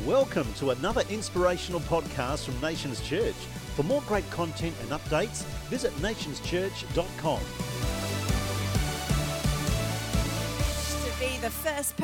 Welcome to another inspirational podcast from Nations Church. For more great content and updates, visit nationschurch.com. To be the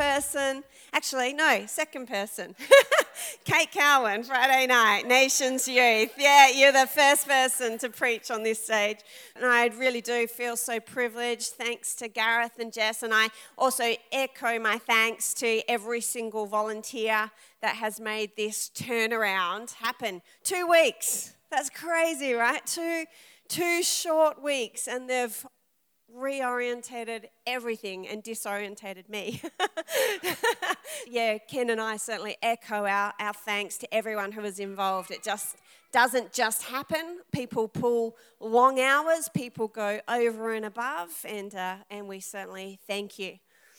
second person. Kate Cowan, Friday night, Nations Youth. Yeah, you're the first person to preach on this stage. And I really do feel so privileged. Thanks to Gareth and Jess. And I also echo my thanks to every single volunteer that has made this turnaround happen. 2 weeks. That's crazy, right? Two short weeks, and they've reorientated everything and disorientated me. Yeah, Ken and I certainly echo our thanks to everyone who was involved. It just doesn't just happen. People pull long hours, people go over and above, and we certainly thank you.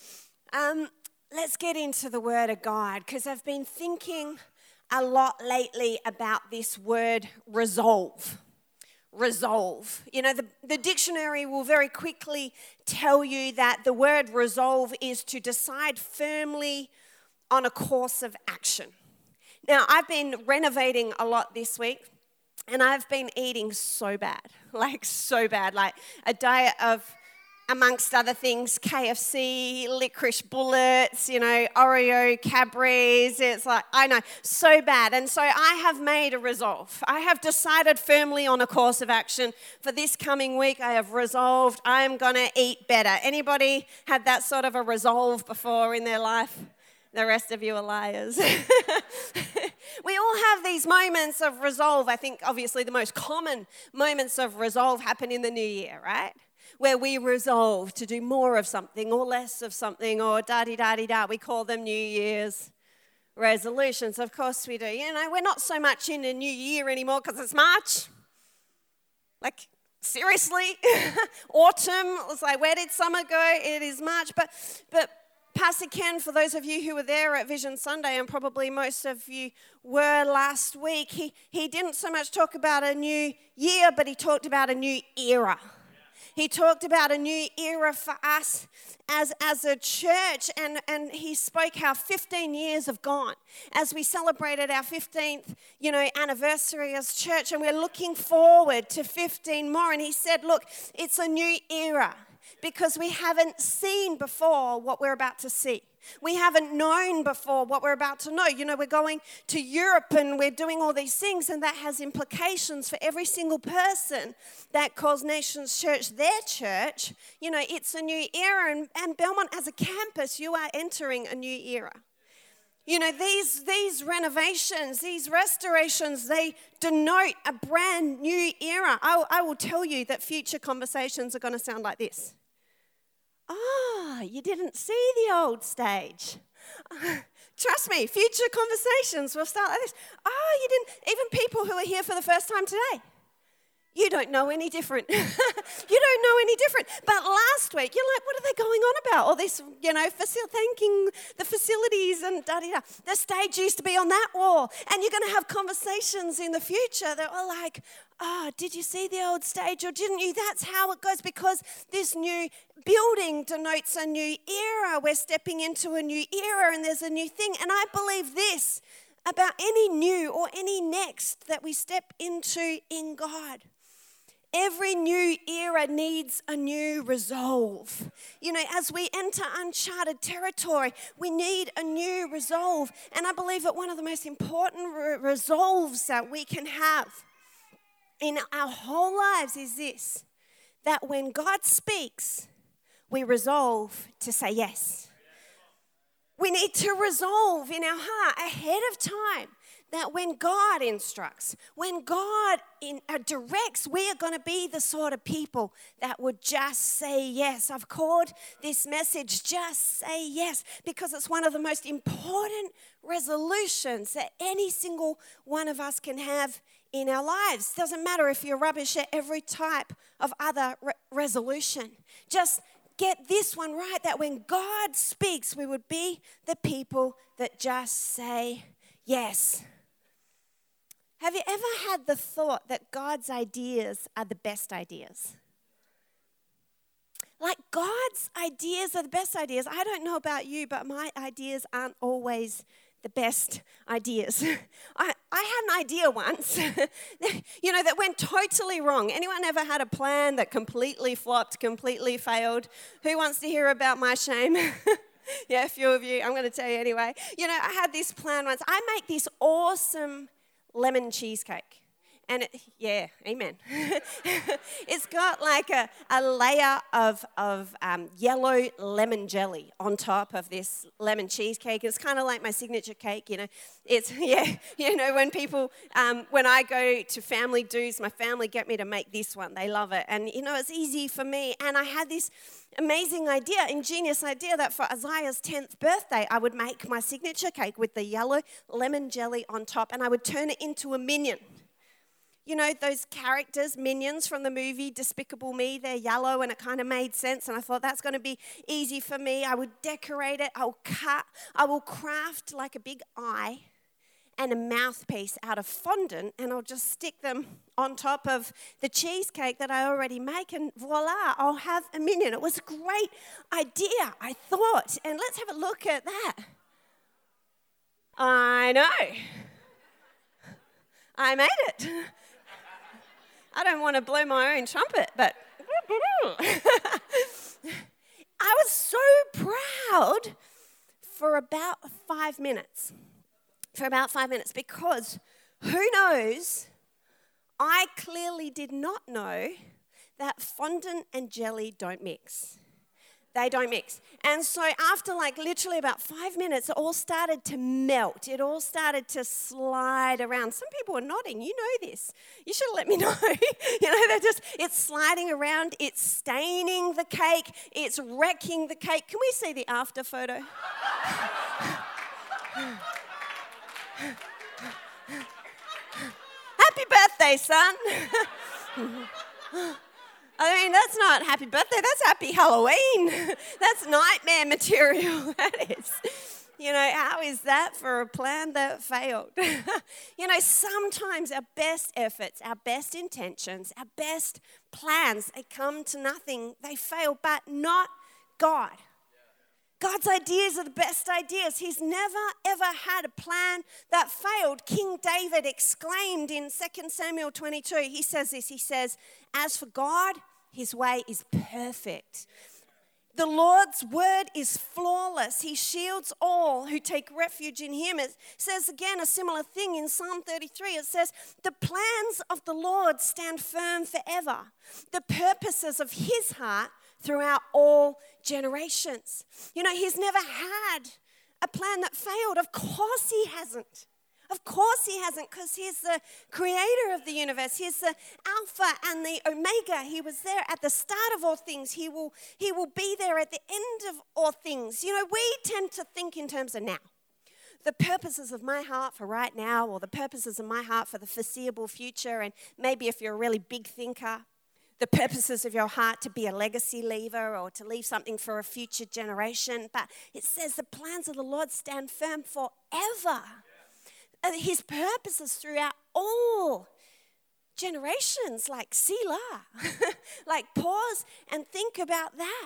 Let's get into the Word of God, because I've been thinking a lot lately about this word resolve. Resolve. You know, the dictionary will very quickly tell you that the word resolve is to decide firmly on a course of action. Now, I've been renovating a lot this week, and I've been eating so bad, like a diet of, amongst other things, KFC, licorice bullets, Oreo Cadbury's. It's like, I know, so bad. And so I have made a resolve. I have decided firmly on a course of action. For this coming week, I have resolved I am going to eat better. Anybody had that sort of a resolve before in their life? The rest of you are liars. We all have these moments of resolve. I think, obviously, the most common moments of resolve happen in the new year, right? Where we resolve to do more of something or less of something, or da-di-da-di-da. We call them New Year's resolutions. Of course we do. We're not so much in a new year anymore because it's March. Like, seriously? Autumn. It's like, where did summer go? It is March. But Pastor Ken, for those of you who were there at Vision Sunday, and probably most of you were last week, he didn't so much talk about a new year, but he talked about a new era. He talked about a new era for us as a church, and he spoke how 15 years have gone as we celebrated our 15th, anniversary as church, and we're looking forward to 15 more. And he said, look, it's a new era because we haven't seen before what we're about to see. We haven't known before what we're about to know. We're going to Europe and we're doing all these things, and that has implications for every single person that calls Nations Church their church. It's a new era, and Belmont as a campus, you are entering a new era. These renovations, these restorations, they denote a brand new era. I will tell you that future conversations are going to sound like this. You didn't see the old stage. Trust me, future conversations will start like this. You didn't, even people who are here for the first time today, you don't know any different. You don't know any different. But last week, you're like, what are they going on about? All this, thanking the facilities and da-da-da. The stage used to be on that wall. And you're going to have conversations in the future that are like, did you see the old stage or didn't you? That's how it goes, because this new building denotes a new era. We're stepping into a new era, and there's a new thing. And I believe this about any new or any next that we step into in God. Every new era needs a new resolve. As we enter uncharted territory, we need a new resolve. And I believe that one of the most important resolves that we can have in our whole lives is this, that when God speaks, we resolve to say yes. We need to resolve in our heart ahead of time that when God instructs, when God directs, we are going to be the sort of people that would just say yes. I've called this message, Just Say Yes, because it's one of the most important resolutions that any single one of us can have in our lives. Doesn't matter if you're rubbish at every type of other resolution. Just get this one right, that when God speaks, we would be the people that just say yes. Have you ever had the thought that God's ideas are the best ideas? Like, God's ideas are the best ideas. I don't know about you, but my ideas aren't always the best ideas. I had an idea once, that went totally wrong. Anyone ever had a plan that completely flopped, completely failed? Who wants to hear about my shame? Yeah, a few of you. I'm going to tell you anyway. I had this plan once. I make this awesome lemon cheesecake. And amen. It's got like a layer of yellow lemon jelly on top of this lemon cheesecake. It's kind of like my signature cake, It's, when people, when I go to family dues, my family get me to make this one. They love it. And, it's easy for me. And I had this amazing idea, ingenious idea that for Isaiah's 10th birthday, I would make my signature cake with the yellow lemon jelly on top, and I would turn it into a minion. Those characters, minions from the movie Despicable Me, they're yellow, and it kind of made sense, and I thought that's going to be easy for me. I would decorate it, I will craft like a big eye and a mouthpiece out of fondant, and I'll just stick them on top of the cheesecake that I already make, and voila, I'll have a minion. It was a great idea, I thought, and let's have a look at that. I know. I made it. I don't want to blow my own trumpet, but I was so proud for about 5 minutes. Because who knows, I clearly did not know that fondant and jelly don't mix. They don't mix. And so after literally about 5 minutes, it all started to melt. It all started to slide around. Some people are nodding. You know this. You should let me know. It's sliding around. It's staining the cake. It's wrecking the cake. Can we see the after photo? Happy birthday, son. I mean, that's not happy birthday, that's happy Halloween. That's nightmare material, that is. How is that for a plan that failed? Sometimes our best efforts, our best intentions, our best plans, they come to nothing, they fail, but not God. God's ideas are the best ideas. He's never, ever had a plan that failed. King David exclaimed in 2 Samuel 22, he says this, he says, "As for God, his way is perfect. The Lord's word is flawless. He shields all who take refuge in him." It says again a similar thing in Psalm 33. It says, "The plans of the Lord stand firm forever. The purposes of his heart throughout all generations." He's never had a plan that failed. Of course he hasn't. Of course he hasn't, because he's the creator of the universe. He's the Alpha and the Omega. He was there at the start of all things. He will be there at the end of all things. We tend to think in terms of now. The purposes of my heart for right now, or the purposes of my heart for the foreseeable future, and maybe if you're a really big thinker, the purposes of your heart to be a legacy leaver or to leave something for a future generation. But it says the plans of the Lord stand firm forever. His purposes throughout all generations, like Selah. Pause and think about that.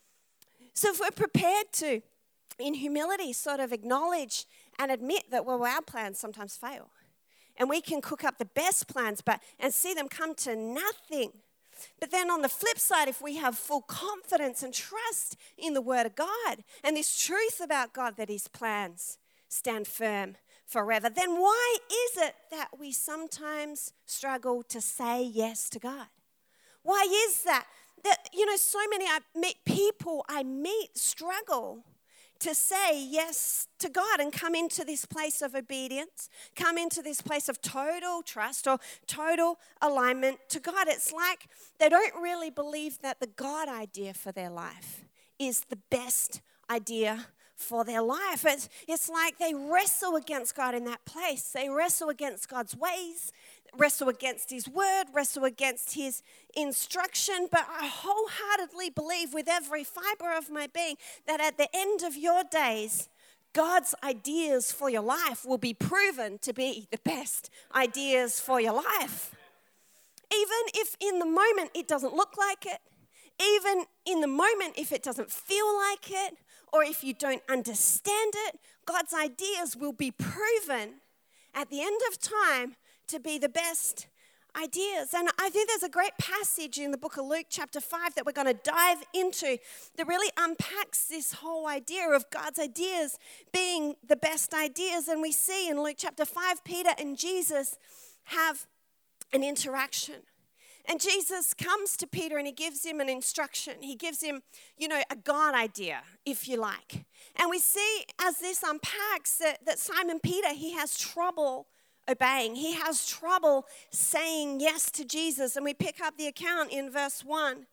So if we're prepared to, in humility, sort of acknowledge and admit that, our plans sometimes fail. And we can cook up the best plans and see them come to nothing. But then on the flip side, if we have full confidence and trust in the Word of God and this truth about God that his plans stand firm forever, then why is it that we sometimes struggle to say yes to God? Why is that? So many people I meet struggle to say yes to God and come into this place of obedience, come into this place of total trust or total alignment to God. It's like they don't really believe that the God idea for their life is the best idea for their life. It's like they wrestle against God in that place. They wrestle against God's ways, wrestle against his word, wrestle against his instruction. But I wholeheartedly believe with every fiber of my being that at the end of your days, God's ideas for your life will be proven to be the best ideas for your life. Even if in the moment it doesn't look like it, even in the moment if it doesn't feel like it, or if you don't understand it, God's ideas will be proven at the end of time to be the best ideas. And I think there's a great passage in the book of Luke chapter 5 that we're going to dive into that really unpacks this whole idea of God's ideas being the best ideas. And we see in Luke chapter 5, Peter and Jesus have an interaction. And Jesus comes to Peter and he gives him an instruction. He gives him, a God idea, if you like. And we see as this unpacks that Simon Peter, he has trouble obeying. He has trouble saying yes to Jesus. And we pick up the account in verse 1.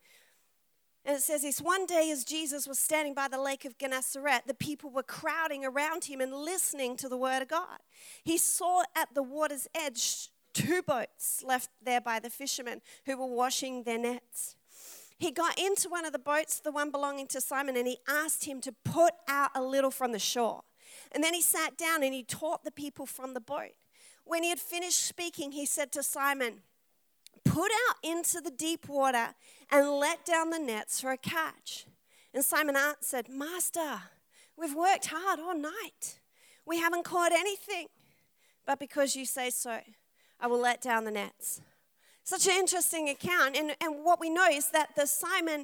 And it says this: one day as Jesus was standing by the lake of Gennesaret, the people were crowding around him and listening to the word of God. He saw at the water's edge 2 boats left there by the fishermen who were washing their nets. He got into one of the boats, the one belonging to Simon, and he asked him to put out a little from the shore. And then he sat down and he taught the people from the boat. When he had finished speaking, he said to Simon, "Put out into the deep water and let down the nets for a catch." And Simon answered, "Master, we've worked hard all night. We haven't caught anything. But because you say so, I will let down the nets." Such an interesting account. And what we know is that the Simon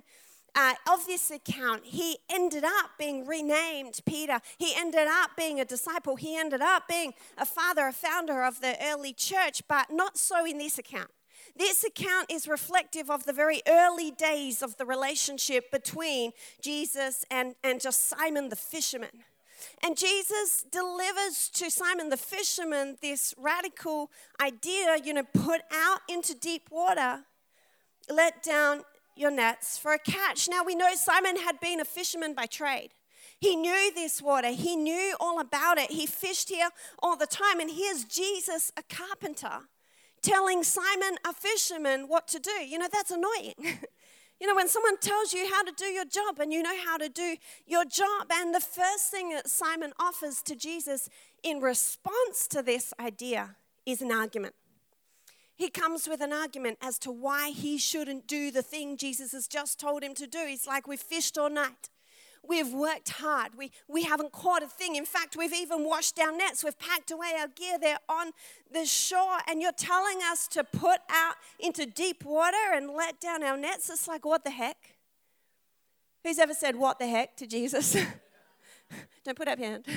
of this account, he ended up being renamed Peter. He ended up being a disciple. He ended up being a father, a founder of the early church, but not so in this account. This account is reflective of the very early days of the relationship between Jesus and just Simon the fisherman. And Jesus delivers to Simon the fisherman this radical idea, put out into deep water, let down your nets for a catch. Now we know Simon had been a fisherman by trade. He knew this water. He knew all about it. He fished here all the time. And here's Jesus, a carpenter, telling Simon, a fisherman, what to do. That's annoying. When someone tells you how to do your job and you know how to do your job. And the first thing that Simon offers to Jesus in response to this idea is an argument. He comes with an argument as to why he shouldn't do the thing Jesus has just told him to do. He's like, we've fished all night. We've worked hard. We haven't caught a thing. In fact, we've even washed our nets. We've packed away our gear. They're on the shore. And you're telling us to put out into deep water and let down our nets? It's like, what the heck? Who's ever said, what the heck, to Jesus? Don't put up your hand.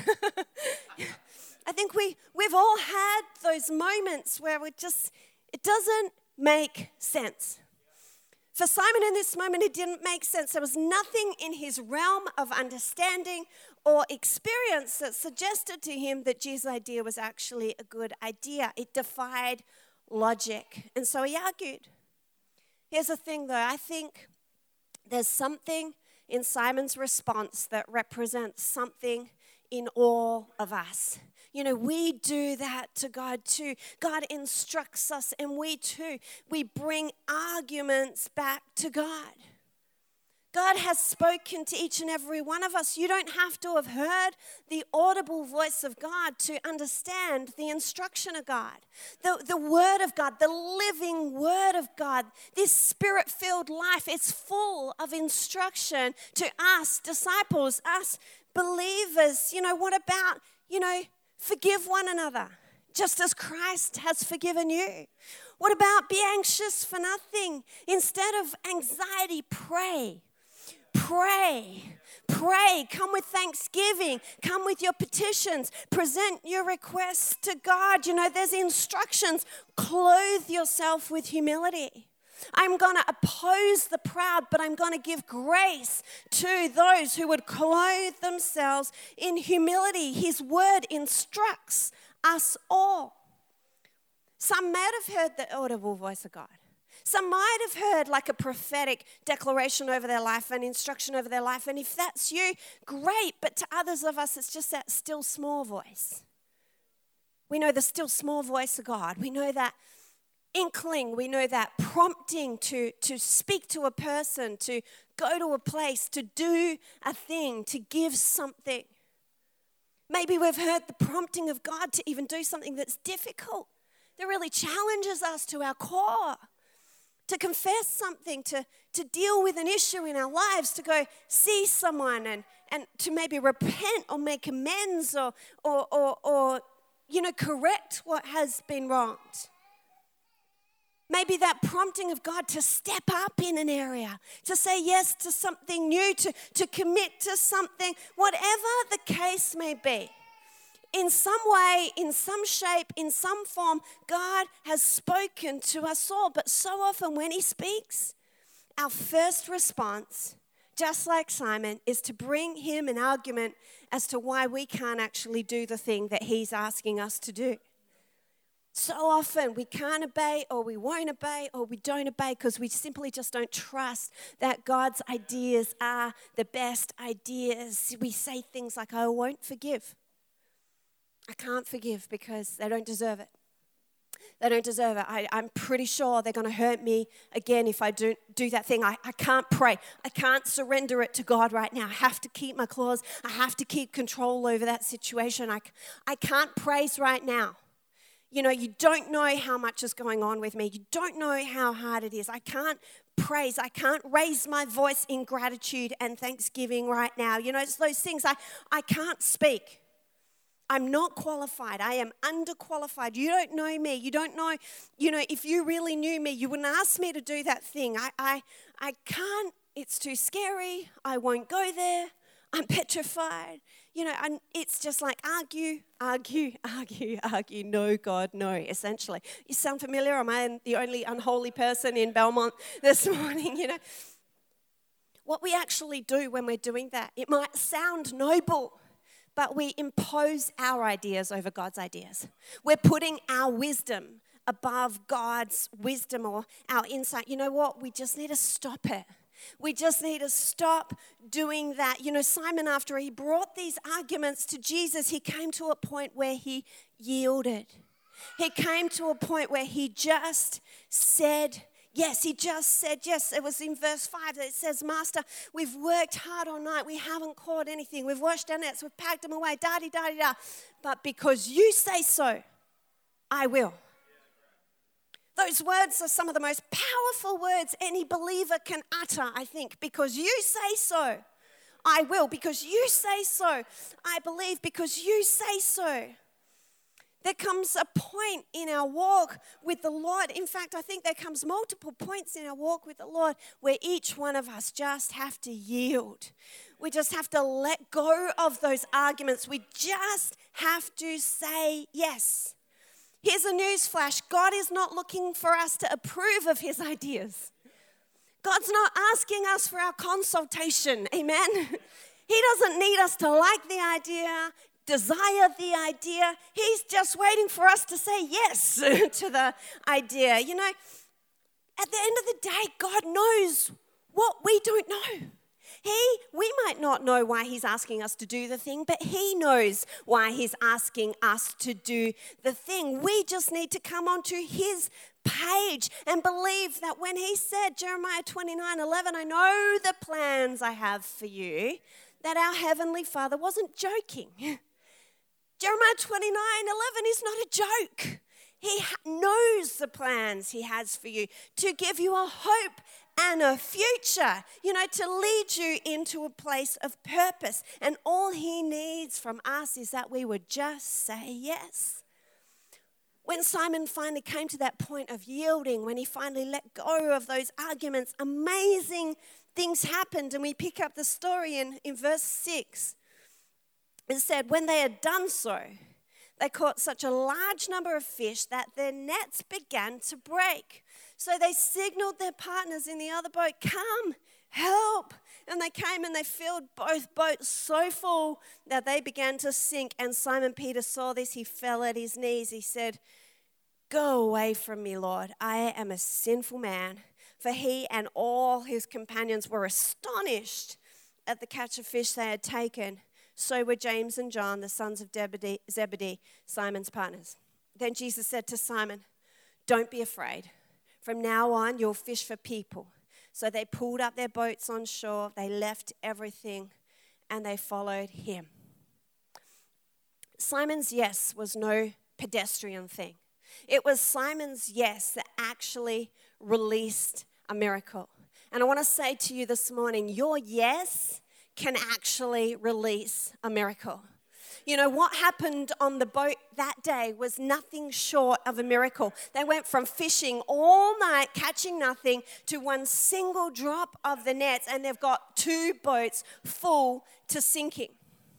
I think we've all had those moments where it doesn't make sense. For Simon in this moment, it didn't make sense. There was nothing in his realm of understanding or experience that suggested to him that Jesus' idea was actually a good idea. It defied logic. And so he argued. Here's the thing, though. I think there's something in Simon's response that represents something in all of us. We do that to God too. God instructs us, and we bring arguments back to God. God has spoken to each and every one of us. You don't have to have heard the audible voice of God to understand the instruction of God. The Word of God, the living Word of God, this Spirit-filled life, it's full of instruction to us disciples, us believers. What about, forgive one another, just as Christ has forgiven you? What about be anxious for nothing? Instead of anxiety, pray. Pray. Come with thanksgiving. Come with your petitions. Present your requests to God. There's instructions. Clothe yourself with humility. I'm going to oppose the proud, but I'm going to give grace to those who would clothe themselves in humility. His word instructs us all. Some might have heard the audible voice of God. Some might have heard like a prophetic declaration over their life, an instruction over their life. And if that's you, great. But to others of us, it's just that still small voice. We know the still small voice of God. We know that inkling, we know that prompting to speak to a person, to go to a place, to do a thing, to give something. Maybe we've heard the prompting of God to even do something that's difficult, that really challenges us to our core. to confess something, to deal with an issue in our lives, to go see someone and to maybe repent or make amends or correct what has been wronged. Maybe that prompting of God to step up in an area, to say yes to something new, to commit to something, whatever the case may be. In some way, in some shape, in some form, God has spoken to us all. But so often when he speaks, our first response, just like Simon, is to bring him an argument as to why we can't actually do the thing that he's asking us to do. So often we can't obey, or we won't obey, or we don't obey because we simply just don't trust that God's ideas are the best ideas. We say things like, I won't forgive. I can't forgive because they don't deserve it. They don't deserve it. I'm pretty sure they're going to hurt me again if I do that thing. I can't pray. I can't surrender it to God right now. I have to keep my claws. I have to keep control over that situation. I can't praise right now. You know, you don't know how much is going on with me. You don't know how hard it is. I can't praise. I can't raise my voice in gratitude and thanksgiving right now. You know, it's those things. I can't speak. I'm not qualified. I am underqualified. You don't know me. You don't know, if you really knew me, you wouldn't ask me to do that thing. I can't. It's too scary. I won't go there. I'm petrified. And it's just like argue. No, God, no, essentially. You sound familiar? Am I the only unholy person in Belmont this morning? What we actually do when we're doing that, it might sound noble, but we impose our ideas over God's ideas. We're putting our wisdom above God's wisdom or our insight. You know what? We just need to stop it. We just need to stop doing that. Simon, after he brought these arguments to Jesus, he came to a point where he yielded. He came to a point where he just said yes. He just said yes. It was in verse 5 that it says, Master, we've worked hard all night. We haven't caught anything. We've washed our nets. We've packed them away. Da-di-da-di-da. But because you say so, I will. Those words are some of the most powerful words any believer can utter, I think. Because you say so, I will. Because you say so, I believe. Because you say so. There comes a point in our walk with the Lord. In fact, I think there comes multiple points in our walk with the Lord where each one of us just have to yield. We just have to let go of those arguments. We just have to say yes. Here's a news flash. God is not looking for us to approve of his ideas. God's not asking us for our consultation. Amen? He doesn't need us to like the idea, desire the idea. He's just waiting for us to say yes to the idea. At the end of the day, God knows what we don't know. We might not know why he's asking us to do the thing, but he knows why he's asking us to do the thing. We just need to come onto his page and believe that when he said, Jeremiah 29:11, I know the plans I have for you, that our Heavenly Father wasn't joking. Jeremiah 29:11 is not a joke. He knows the plans he has for you to give you a hope and a future, to lead you into a place of purpose. And all he needs from us is that we would just say yes. When Simon finally came to that point of yielding, when he finally let go of those arguments, amazing things happened. And we pick up the story in verse 6. It said, when they had done so, they caught such a large number of fish that their nets began to break. So they signaled their partners in the other boat, come, help. And they came and they filled both boats so full that they began to sink. And Simon Peter saw this. He fell at his knees. He said, go away from me, Lord. I am a sinful man. For he and all his companions were astonished at the catch of fish they had taken. So were James and John, the sons of Zebedee, Simon's partners. Then Jesus said to Simon, don't be afraid. From now on, you'll fish for people. So they pulled up their boats on shore. They left everything and they followed him. Simon's yes was no pedestrian thing. It was Simon's yes that actually released a miracle. And I want to say to you this morning, your yes can actually release a miracle. You know, what happened on the boat that day was nothing short of a miracle. They went from fishing all night, catching nothing, to one single drop of the nets, and they've got 2 boats full to sinking.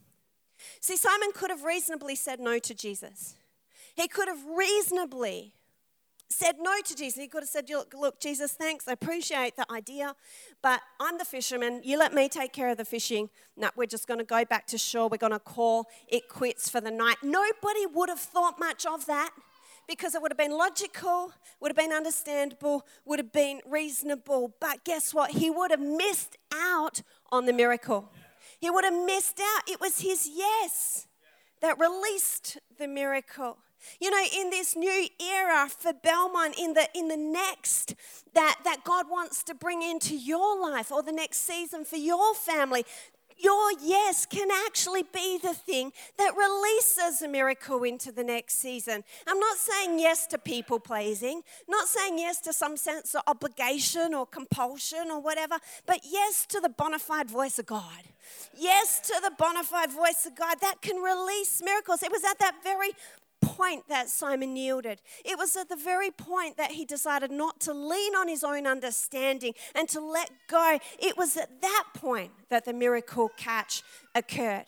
See, Simon could have reasonably said no to Jesus. He could have reasonably said no to Jesus. He could have said, look, Jesus, thanks, I appreciate the idea, but I'm the fisherman. You let me take care of the fishing. No, we're just going to go back to shore. We're going to call it quits for the night. Nobody would have thought much of that because it would have been logical, would have been understandable, would have been reasonable. But guess what? He would have missed out on the miracle. He would have missed out. It was his yes that released the miracle. You know, in this new era for Belmont, in the next that God wants to bring into your life, or the next season for your family, your yes can actually be the thing that releases a miracle into the next season. I'm not saying yes to people pleasing, not saying yes to some sense of obligation or compulsion or whatever, but yes to the bona fide voice of God. Yes to the bona fide voice of God that can release miracles. It was at that very point that Simon yielded. It was at the very point that he decided not to lean on his own understanding and to let go. It was at that point that the miracle catch occurred.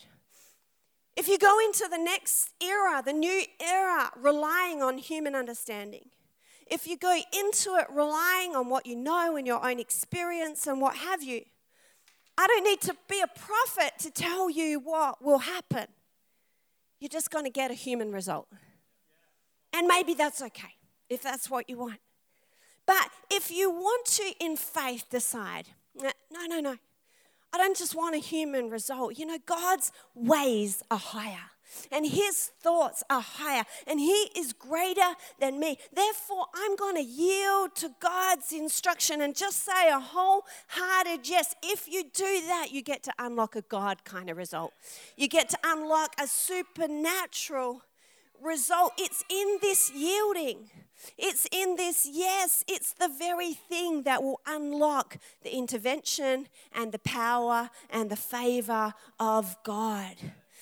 If you go into the next era, the new era, relying on human understanding, if you go into it relying on what you know and your own experience and what have you, I don't need to be a prophet to tell you what will happen. You're just going to get a human result. And maybe that's okay, if that's what you want. But if you want to, in faith, decide, no, I don't just want a human result. You know, God's ways are higher, and his thoughts are higher, and he is greater than me. Therefore, I'm going to yield to God's instruction and just say a wholehearted yes. If you do that, you get to unlock a God kind of result. You get to unlock a supernatural result. It's in this yielding. It's in this yes. It's the very thing that will unlock the intervention and the power and the favor of God.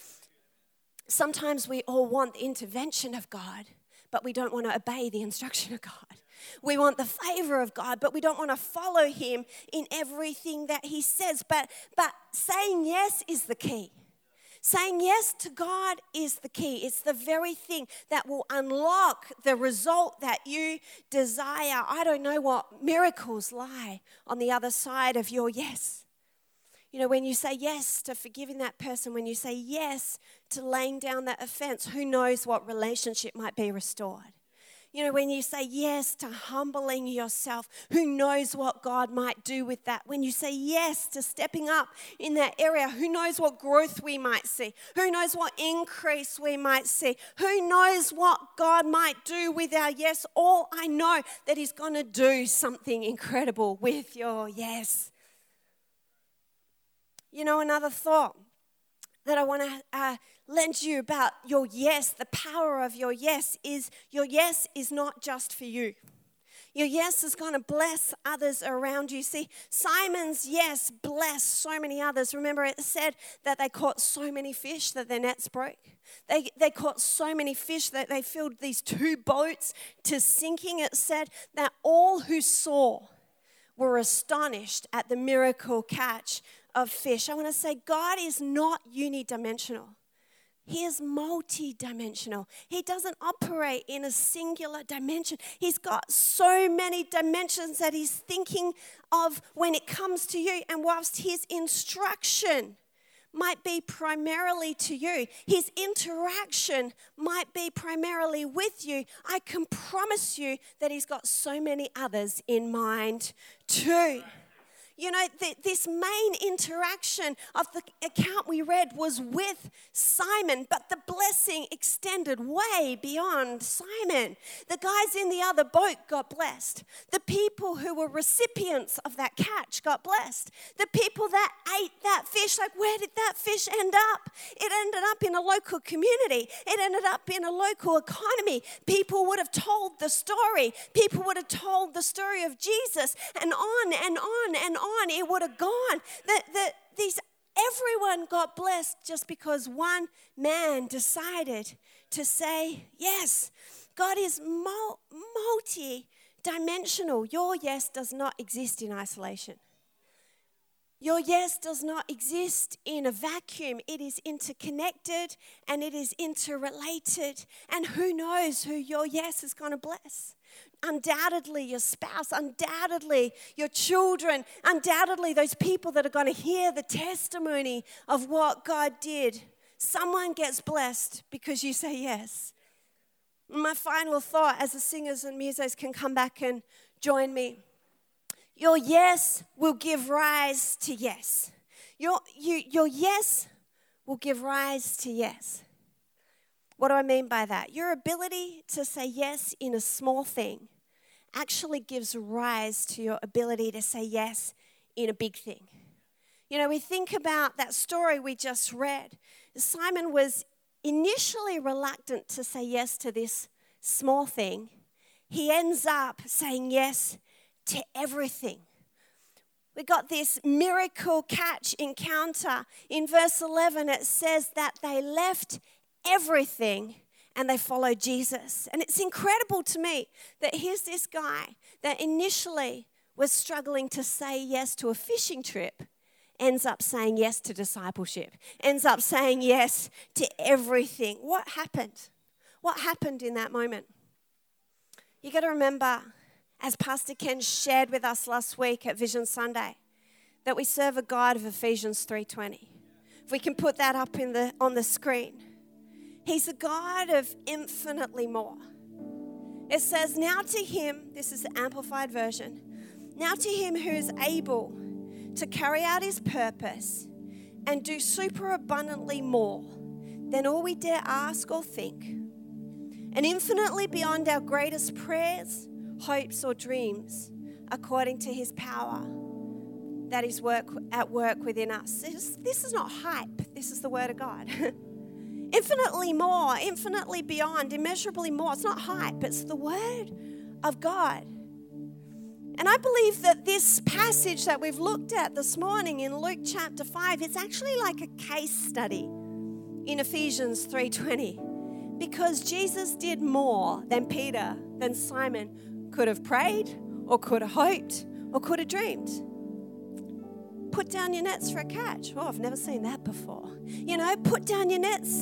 Sometimes we all want the intervention of God, but we don't want to obey the instruction of God. We want the favor of God, but we don't want to follow him in everything that he says. But saying yes is the key. Saying yes to God is the key. It's the very thing that will unlock the result that you desire. I don't know what miracles lie on the other side of your yes. You know, when you say yes to forgiving that person, when you say yes to laying down that offense, who knows what relationship might be restored? You know, when you say yes to humbling yourself, who knows what God might do with that? When you say yes to stepping up in that area, who knows what growth we might see? Who knows what increase we might see? Who knows what God might do with our yes? All I know that he's going to do something incredible with your yes. You know, another thought that I want to lend you about your yes, the power of your yes is not just for you. Your yes is going to bless others around you. See, Simon's yes blessed so many others. Remember, it said that they caught so many fish that their nets broke. They caught so many fish that they filled these 2 boats to sinking. It said that all who saw were astonished at the miracle catch of fish. I want to say God is not unidimensional. He is multi-dimensional. He doesn't operate in a singular dimension. He's got so many dimensions that he's thinking of when it comes to you. And whilst his instruction might be primarily to you, his interaction might be primarily with you, I can promise you that he's got so many others in mind too. You know, this main interaction of the account we read was with Simon, but the blessing extended way beyond Simon. The guys in the other boat got blessed. The people who were recipients of that catch got blessed. The people that ate that fish, like, where did that fish end up? It ended up in a local community. It ended up in a local economy. People would have told the story. People would have told the story of Jesus, and on and on and on it would have gone. Everyone got blessed just because one man decided to say yes. God is multi-dimensional. Your yes does not exist in isolation. Your yes does not exist in a vacuum. It is interconnected and it is interrelated. And who knows who your yes is going to bless? Undoubtedly your spouse, undoubtedly your children, undoubtedly those people that are going to hear the testimony of what God did. Someone gets blessed because you say yes. My final thought, as the singers and musos can come back and join me. Your yes will give rise to yes. Your yes will give rise to yes. What do I mean by that? Your ability to say yes in a small thing actually gives rise to your ability to say yes in a big thing. You know, we think about that story we just read. Simon was initially reluctant to say yes to this small thing. He ends up saying yes to everything. We got this miracle catch encounter. In verse 11, it says that they left everything and they followed Jesus. And it's incredible to me that here's this guy that initially was struggling to say yes to a fishing trip, ends up saying yes to discipleship, ends up saying yes to everything. What happened? What happened in that moment? You got to remember, as Pastor Ken shared with us last week at Vision Sunday, that we serve a God of Ephesians 3:20. If we can put that up on the screen. He's a God of infinitely more. It says, now to him, this is the Amplified Version, now to him who is able to carry out his purpose and do super abundantly more than all we dare ask or think, and infinitely beyond our greatest prayers, hopes, or dreams, according to his power that is at work within us. This is not hype. This is the word of God. Infinitely more, infinitely beyond, immeasurably more. It's not hype. It's the word of God. And I believe that this passage that we've looked at this morning in Luke chapter 5, it's actually like a case study in Ephesians 3:20, because Jesus did more than Peter, than Simon could have prayed or could have hoped or could have dreamed. Put down your nets for a catch. Oh, I've never seen that before. You know, put down your nets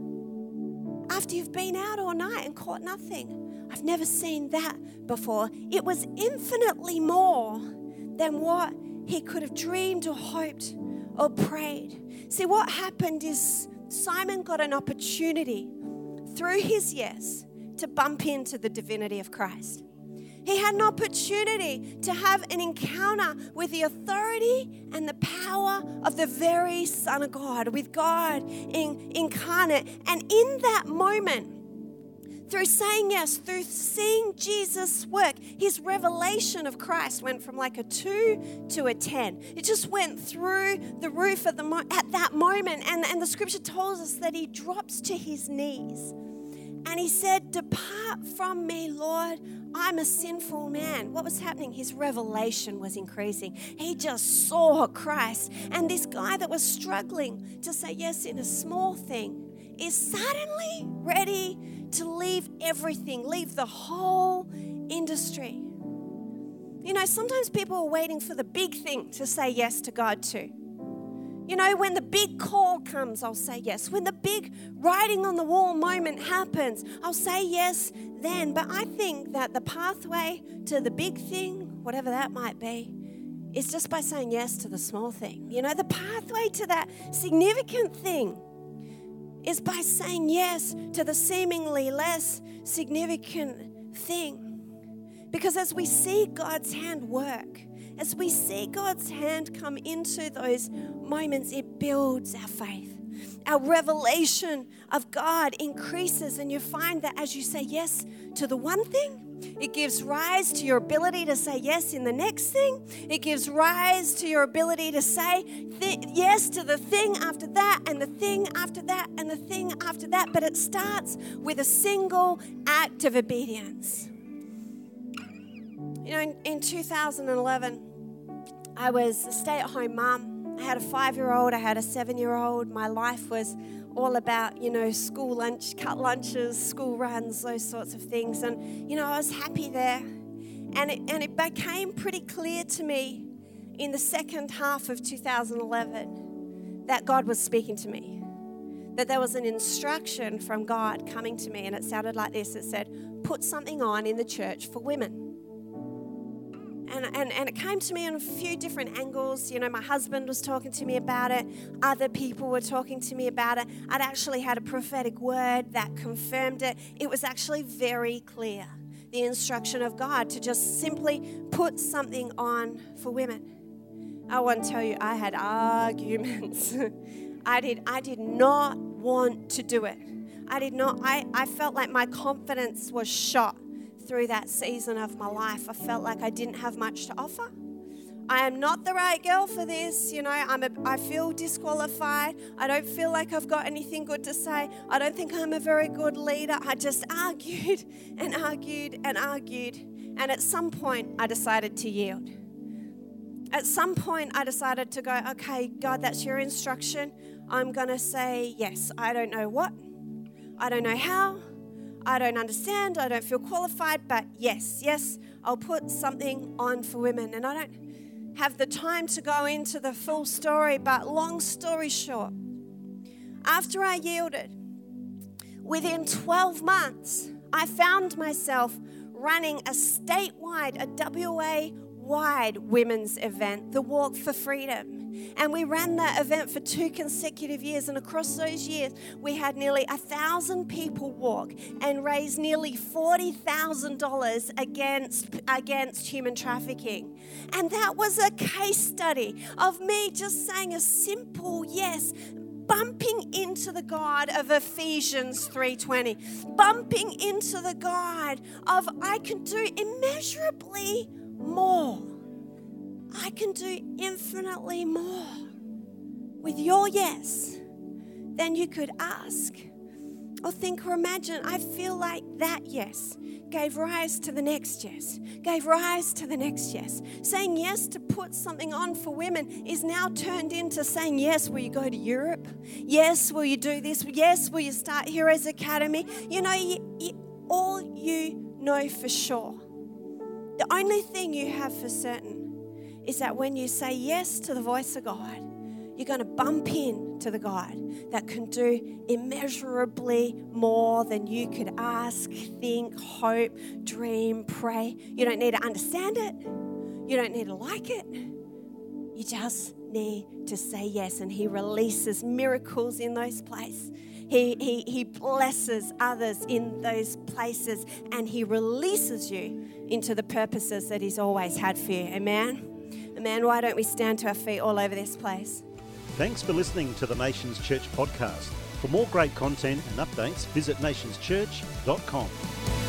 after you've been out all night and caught nothing. I've never seen that before. It was infinitely more than what he could have dreamed or hoped or prayed. See, what happened is Simon got an opportunity through his yes to bump into the divinity of Christ. He had an opportunity to have an encounter with the authority and the power of the very Son of God, with God incarnate. And in that moment, through saying yes, through seeing Jesus work, his revelation of Christ went from like a 2 to a 10. It just went through the roof at that moment. And the scripture tells us that he drops to his knees. And he said, "Depart from me, Lord, I'm a sinful man." What was happening? His revelation was increasing. He just saw Christ. And this guy that was struggling to say yes in a small thing is suddenly ready to leave everything, leave the whole industry. You know, sometimes people are waiting for the big thing to say yes to God too. You know, when the big call comes, I'll say yes. When the big writing on the wall moment happens, I'll say yes then. But I think that the pathway to the big thing, whatever that might be, is just by saying yes to the small thing. You know, the pathway to that significant thing is by saying yes to the seemingly less significant thing. Because as we see God's hand work, as we see God's hand come into those moments, it builds our faith. Our revelation of God increases, and you find that as you say yes to the one thing, it gives rise to your ability to say yes in the next thing. It gives rise to your ability to say yes to the thing after that, and the thing after that, and the thing after that. But it starts with a single act of obedience. You know, in 2011, I was a stay-at-home mum. I had a 5-year-old, I had a 7-year-old. My life was all about, school lunch, cut lunches, school runs, those sorts of things. And, I was happy there. And it became pretty clear to me in the second half of 2011 that God was speaking to me. That there was an instruction from God coming to me, and it sounded like this. It said, put something on in the church for women. And it came to me in a few different angles. My husband was talking to me about it. Other people were talking to me about it. I'd actually had a prophetic word that confirmed it. It was actually very clear, the instruction of God to just simply put something on for women. I want to tell you, I had arguments. I did not want to do it. I felt like my confidence was shot. Through that season of my life, I felt like I didn't have much to offer. I am not the right girl for this. I feel disqualified. I don't feel like I've got anything good to say. I don't think I'm a very good leader. I just argued and argued and argued. And at some point, I decided to yield. At some point, I decided to go, okay, God, that's your instruction. I'm going to say yes. I don't know what. I don't know how. I don't understand, I don't feel qualified, but yes, I'll put something on for women. And I don't have the time to go into the full story, but long story short, after I yielded, within 12 months, I found myself running a statewide, a WA-wide women's event, the Walk for Freedom. And we ran that event for 2 consecutive years. And across those years, we had nearly 1,000 people walk and raise nearly $40,000 against human trafficking. And that was a case study of me just saying a simple yes, bumping into the God of Ephesians 3:20, bumping into the God of I can do immeasurably more. I can do infinitely more with your yes than you could ask or think or imagine. I feel like that yes gave rise to the next yes, gave rise to the next yes. Saying yes to put something on for women is now turned into saying yes, will you go to Europe? Yes, will you do this? Yes, will you start Heroes Academy? All you know for sure, the only thing you have for certain is that when you say yes to the voice of God, you're going to bump into the God that can do immeasurably more than you could ask, think, hope, dream, pray. You don't need to understand it. You don't need to like it. You just need to say yes, and He releases miracles in those places. He blesses others in those places, and He releases you into the purposes that He's always had for you. Amen? Amen. Why don't we stand to our feet all over this place? Thanks for listening to the Nations Church podcast. For more great content and updates, visit nationschurch.com.